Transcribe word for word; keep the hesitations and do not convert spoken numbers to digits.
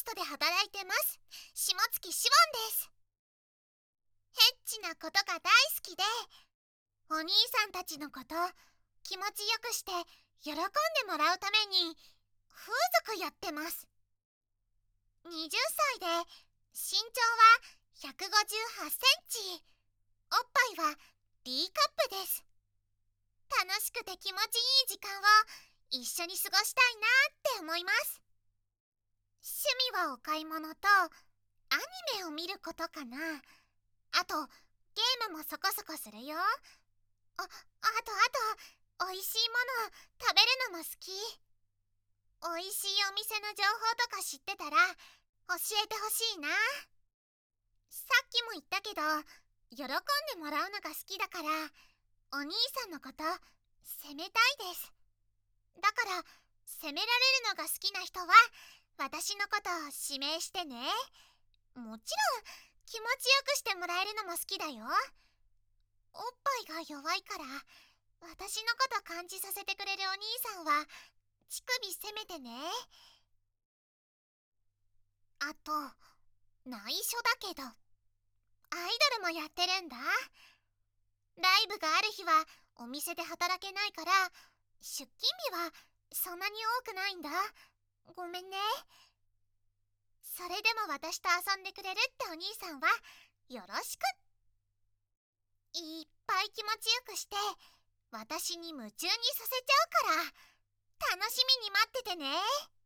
トで働いてます。下月しおんです。ヘッチなことが大好きで、お兄さんたちのこと気持ちよくして喜んでもらうために風俗やってます。はたちで身長はひゃくごじゅうはちセンチ、おっぱいは D カップです。楽しくて気持ちいい時間を一緒に過ごしたいなって思います。趣味はお買い物とアニメを見ることかな。あとゲームもそこそこするよ。あ、あとあとおいしいもの食べるのも好き。おいしいお店の情報とか知ってたら教えてほしいな。さっきも言ったけど喜んでもらうのが好きだから、お兄さんのこと責めたいです。だから責められるのが好きな人は私のことを指名してね。もちろん気持ちよくしてもらえるのも好きだよ。おっぱいが弱いから私のこと感じさせてくれるお兄さんは乳首責めてね。あと内緒だけどアイドルもやってるんだ。ライブがある日はお店で働けないから出勤日はそんなに多くないんだ。ごめんね。それでも私と遊んでくれるってお兄さんはよろしく。いっぱい気持ちよくして私に夢中にさせちゃうから楽しみに待っててね。